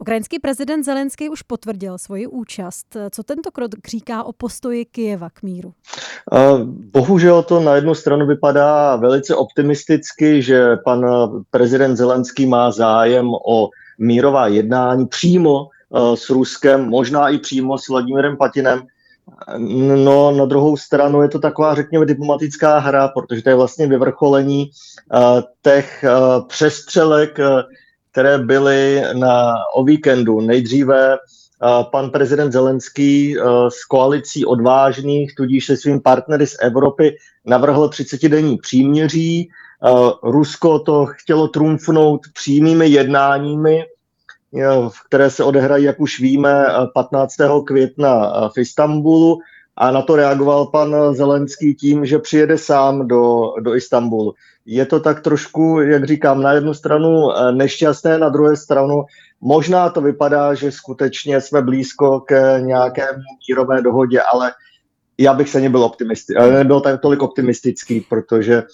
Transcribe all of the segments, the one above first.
Ukrajinský prezident Zelenský už potvrdil svoji účast. Co tento krok říká o postoji Kyjeva k míru? Bohužel to na jednu stranu vypadá velice optimisticky, že pan prezident Zelenský má zájem o mírová jednání přímo s Ruskem, možná i přímo s Vladimírem Putinem. No, na druhou stranu je to taková, řekněme, diplomatická hra, protože to je vlastně vyvrcholení těch přestřelek, které byly o víkendu. Nejdříve pan prezident Zelenský s koalicí odvážných, tudíž se svými partnery z Evropy navrhl 30denní příměří. Rusko to chtělo trumfnout přímými jednáními, které se odehrají, jak už víme, 15. května v Istanbulu. A na to reagoval pan Zelenský tím, že přijede sám do Istanbulu. Je to tak trošku, jak říkám, na jednu stranu nešťastné, na druhé stranu možná to vypadá, že skutečně jsme blízko k nějaké mírové dohodě, ale já bych se nebyl tolik optimistický, protože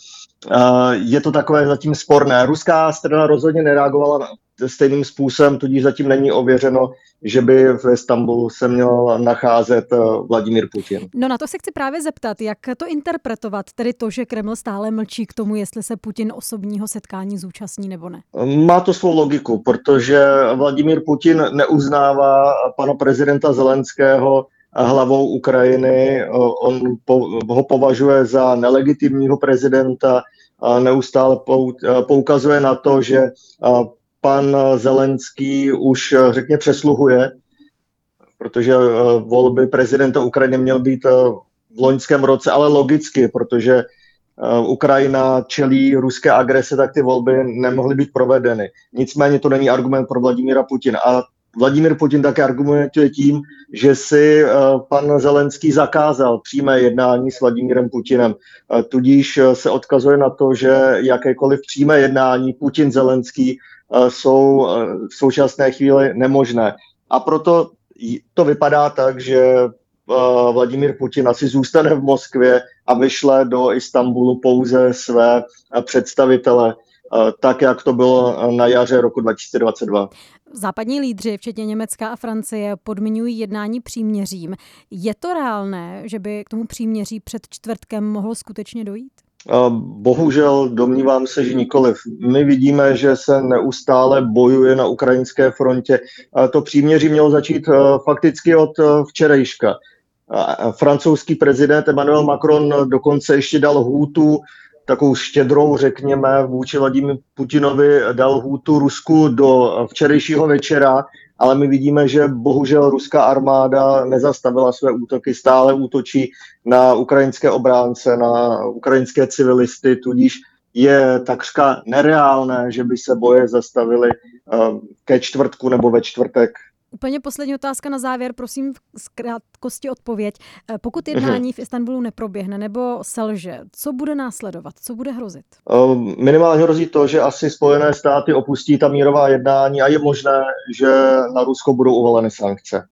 je to takové zatím sporné. Ruská strana rozhodně nereagovala stejným způsobem, tudíž zatím není ověřeno, že by v Istanbulu se měl nacházet Vladimír Putin. No na to se chci právě zeptat, jak to interpretovat, tedy to, že Kreml stále mlčí k tomu, jestli se Putin osobního setkání zúčastní nebo ne? Má to svou logiku, protože Vladimír Putin neuznává pana prezidenta Zelenského hlavou Ukrajiny. On ho považuje za nelegitimního prezidenta, neustále poukazuje na to, že pan Zelenský už, řekně, přesluhuje, protože volby prezidenta Ukrajiny měly být v loňském roce, ale logicky, protože Ukrajina čelí ruské agrese, tak ty volby nemohly být provedeny. Nicméně to není argument pro Vladimíra Putina. A Vladimír Putin také argumentuje tím, že si pan Zelenský zakázal přímé jednání s Vladimírem Putinem. Tudíž se odkazuje na to, že jakékoliv přímé jednání Putin-Zelenský jsou v současné chvíli nemožné. A proto to vypadá tak, že Vladimír Putin asi zůstane v Moskvě a vyšle do Istanbulu pouze své představitele, tak, jak to bylo na jaře roku 2022. Západní lídři, včetně Německa a Francie, podmiňují jednání příměřím. Je to reálné, že by k tomu příměří před čtvrtkem mohlo skutečně dojít? Bohužel domnívám se, že nikoliv. My vidíme, že se neustále bojuje na ukrajinské frontě. To příměří mělo začít fakticky od včerejška. Francouzský prezident Emmanuel Macron dokonce ještě dal lhůtu, takovou štědrou, řekněme, vůči Vladimíru Putinovi, dal lhůtu Rusku do včerejšího večera, ale my vidíme, že bohužel ruská armáda nezastavila své útoky, stále útočí na ukrajinské obránce, na ukrajinské civilisty, tudíž je takřka nereálné, že by se boje zastavily ke čtvrtku nebo ve čtvrtek. Úplně poslední otázka na závěr, prosím z krátkosti odpověď. Pokud jednání v Istanbulu neproběhne nebo selže, co bude následovat? Co bude hrozit? Minimálně hrozí to, že asi Spojené státy opustí ta mírová jednání a je možné, že na Rusko budou uvaleny sankce.